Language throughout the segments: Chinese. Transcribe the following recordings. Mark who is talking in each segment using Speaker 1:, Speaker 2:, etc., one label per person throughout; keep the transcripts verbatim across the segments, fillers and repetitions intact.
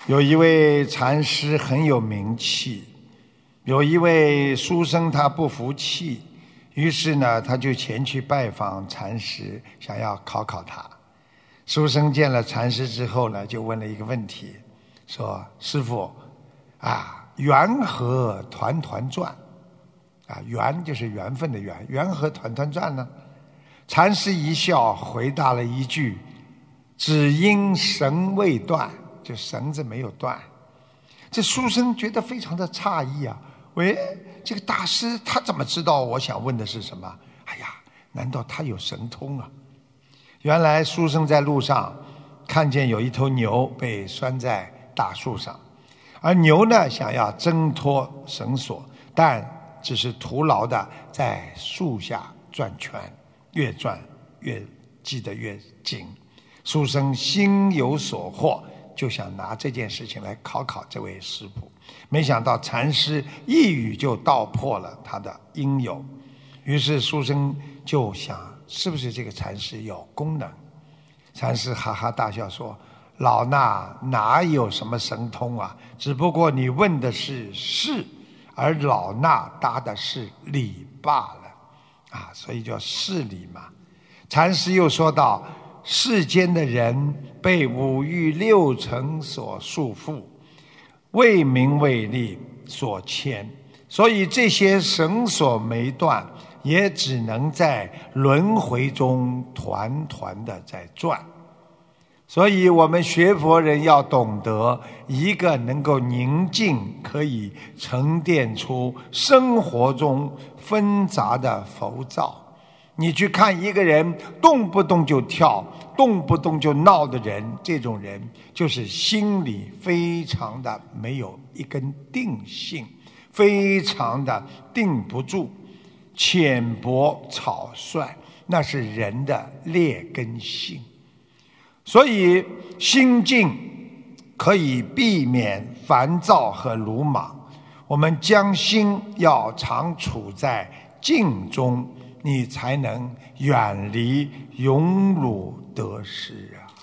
Speaker 1: 有一位禅师很有名气，有一位书生他不服气，于是呢他就前去拜访禅师，想要考考他。书生见了禅师之后呢，就问了一个问题，说：师父啊，缘何团团转？啊，缘就是缘分的缘，缘何团团转呢？禅师一笑，回答了一句：只因绳未断，就绳子没有断。这书生觉得非常的诧异啊，喂，这个大师他怎么知道我想问的是什么？哎呀，难道他有神通啊？原来书生在路上看见有一头牛被拴在大树上，而牛呢想要挣脱绳索，但只是徒劳的在树下转圈，越转越系得越紧。书生心有所获，就想拿这件事情来考考这位师父。没想到禅师一语就道破了他的因由，于是书生就想，是不是这个禅师有功能？禅师哈哈大笑说：老衲哪有什么神通啊，只不过你问的是事，而老衲答的是理罢了啊，所以叫事理嘛。禅师又说道：世间的人被五欲六尘所束缚，为名为利所牵，所以这些绳索没断，也只能在轮回中团团的在转。所以我们学佛人要懂得，一个能够宁静，可以沉淀出生活中纷杂的浮躁。你去看一个人动不动就跳，动不动就闹的人，这种人就是心里非常的没有一根定性，非常的定不住，浅薄草率，那是人的劣根性。所以心静可以避免烦躁和鲁莽，我们将心要常处在静中，你才能远离荣辱得失啊！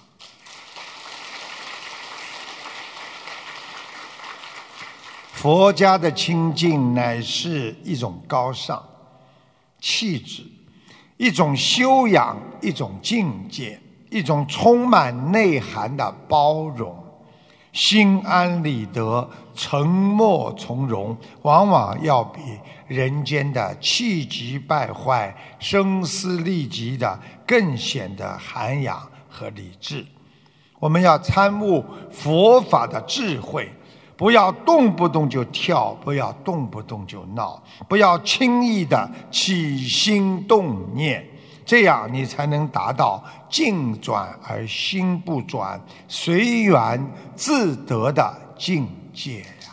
Speaker 1: 佛家的清净乃是一种高尚气质，一种修养，一种境界，一种充满内涵的包容。心安理得，沉默从容，往往要比人间的气急败坏、声嘶力竭的更显得涵养和理智。我们要参悟佛法的智慧，不要动不动就跳，不要动不动就闹，不要轻易的起心动念，这样你才能达到静转而心不转，随缘自得的境界呀！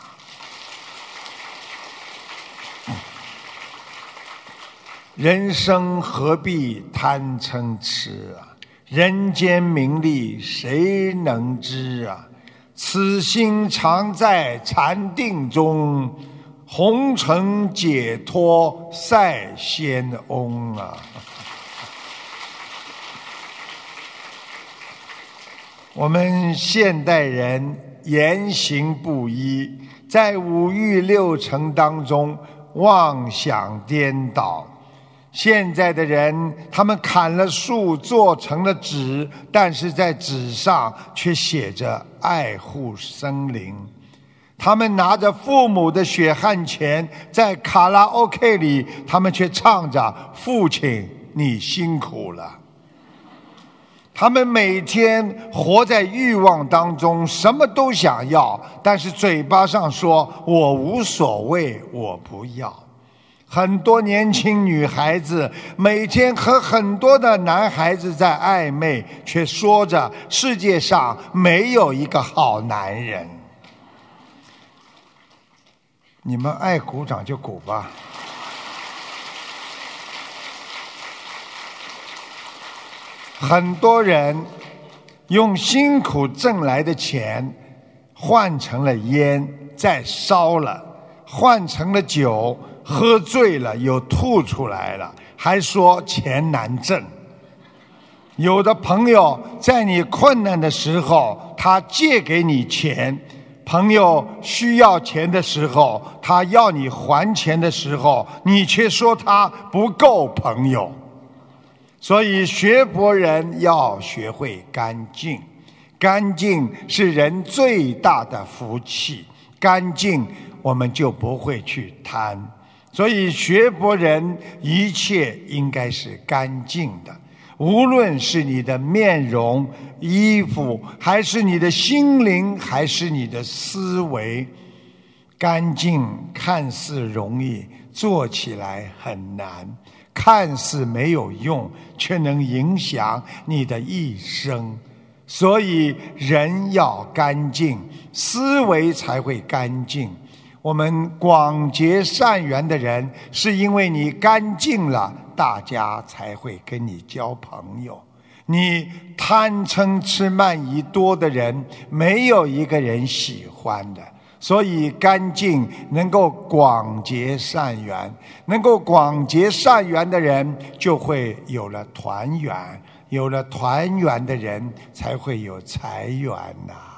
Speaker 1: 人生何必贪嗔痴啊？人间名利谁能知啊？此心常在禅定中，红尘解脱赛仙翁啊！我们现代人言行不一，在五欲六尘当中妄想颠倒。现在的人，他们砍了树做成了纸，但是在纸上却写着爱护森林。他们拿着父母的血汗钱，在卡拉 OK 里，他们却唱着父亲你辛苦了。他们每天活在欲望当中，什么都想要，但是嘴巴上说我无所谓，我不要。很多年轻女孩子每天和很多的男孩子在暧昧，却说着世界上没有一个好男人。你们爱鼓掌就鼓吧。很多人用辛苦挣来的钱换成了烟，再烧了；换成了酒，喝醉了又吐出来了，还说钱难挣。有的朋友在你困难的时候，他借给你钱， 朋友需要钱的时候，他要你还钱的时候，你却说他不够朋友。所以学佛人要学会干净，干净是人最大的福气，干净我们就不会去贪。所以学佛人一切应该是干净的，无论是你的面容、衣服，还是你的心灵，还是你的思维，干净看似容易，做起来很难，看似没有用，却能影响你的一生。所以人要干净，思维才会干净。我们广结善缘的人，是因为你干净了，大家才会跟你交朋友。你贪嗔痴慢疑多的人，没有一个人喜欢的。所以干净能够广结善缘，能够广结善缘的人，就会有了团圆，有了团圆的人，才会有财源呐、啊。